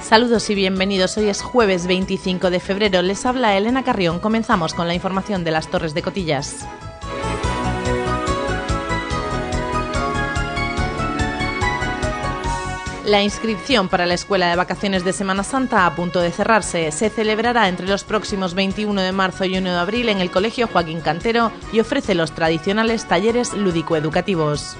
Saludos y bienvenidos. Hoy es jueves 25 de febrero. Les habla Elena Carrión. Comenzamos con la información de las Torres de Cotillas. La inscripción para la Escuela de Vacaciones de Semana Santa a punto de cerrarse. Se celebrará entre los próximos 21 de marzo y 1 de abril en el Colegio Joaquín Cantero y ofrece los tradicionales talleres lúdico-educativos.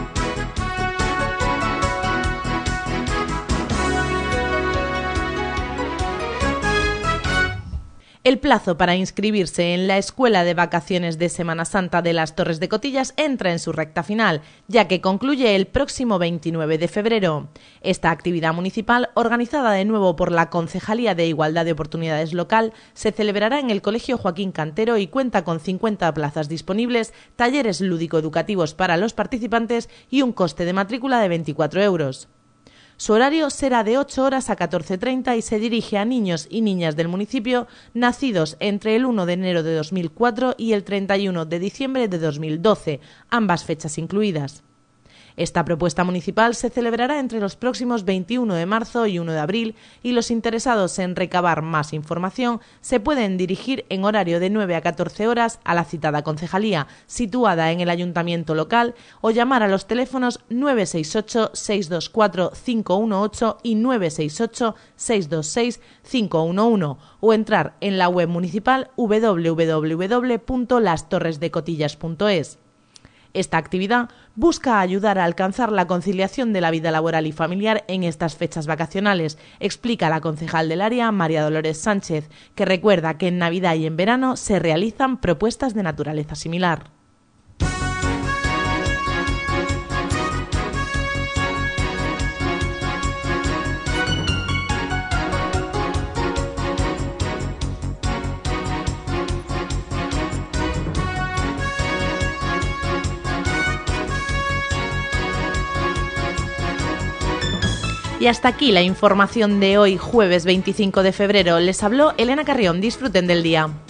El plazo para inscribirse en la Escuela de Vacaciones de Semana Santa de las Torres de Cotillas entra en su recta final, ya que concluye el próximo 29 de febrero. Esta actividad municipal, organizada de nuevo por la Concejalía de Igualdad de Oportunidades local, se celebrará en el Colegio Joaquín Cantero y cuenta con 50 plazas disponibles, talleres lúdico-educativos para los participantes y un coste de matrícula de 24 euros. Su horario será de 8 horas a 14:30 y se dirige a niños y niñas del municipio nacidos entre el 1 de enero de 2004 y el 31 de diciembre de 2012, ambas fechas incluidas. Esta propuesta municipal se celebrará entre los próximos 21 de marzo y 1 de abril y los interesados en recabar más información se pueden dirigir en horario de 9 a 14 horas a la citada concejalía, situada en el ayuntamiento local, o llamar a los teléfonos 968-624-518 y 968-626-511 o entrar en la web municipal www.lastorresdecotillas.es. Esta actividad busca ayudar a alcanzar la conciliación de la vida laboral y familiar en estas fechas vacacionales, explica la concejal del área, María Dolores Sánchez, que recuerda que en Navidad y en verano se realizan propuestas de naturaleza similar. Y hasta aquí la información de hoy, jueves 25 de febrero. Les habló Elena Carrión. Disfruten del día.